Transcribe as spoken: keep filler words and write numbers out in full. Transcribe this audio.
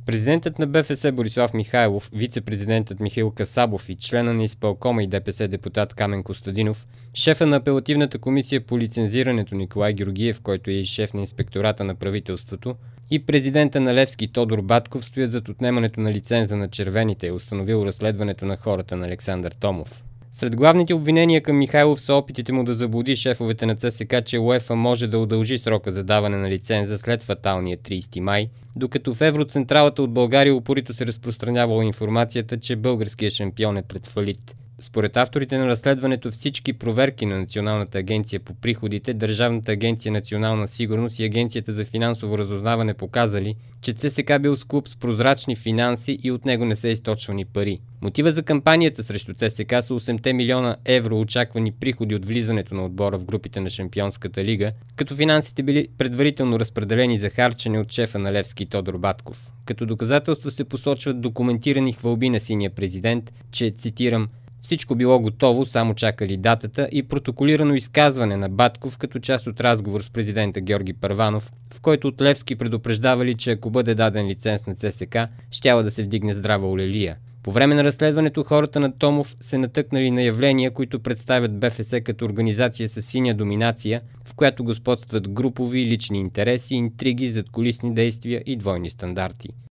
Президентът на БФС Борислав Михайлов, вице-президентът Михаил Касабов и члена на изпълкома и ДПС депутат Камен Костадинов, шефа на апелативната комисия по лицензирането Николай Георгиев, който е и шеф на инспектората на правителството, и президента на Левски Тодор Батков стоят зад отнемането на лиценза на червените, установил разследването на хората на Александър Томов. Сред главните обвинения към Михайлов са опитите му да заблуди шефовете на ЦСКА, че УЕФА може да удължи срока за даване на лиценза след фаталния тридесети май, докато в Евроцентралата от България упорито се разпространявала информацията, че българският шампион е пред фалит. Според авторите на разследването, всички проверки на Националната агенция по приходите, Държавната агенция национална сигурност и Агенцията за финансово разузнаване показали, че ЦСКА бил с клуб с прозрачни финанси и от него не са източвани пари. Мотива за кампанията срещу ЦСКА са осемте милиона евро очаквани приходи от влизането на отбора в групите на Шампионската лига, като финансите били предварително разпределени за харчене от шефа на Левски Тодор Батков. Като доказателство се посочват документирани хвалби на синия президент, че, цитирам, всичко било готово, само чакали датата, и протоколирано изказване на Батков като част от разговор с президента Георги Първанов, в който от Левски предупреждавали, че ако бъде даден лиценз на ЦСКА, щяла да се вдигне здрава олелия. По време на разследването хората на Томов се натъкнали на явления, които представят БФС като организация с синя доминация, в която господстват групови и лични интереси, интриги, задкулисни действия и двойни стандарти.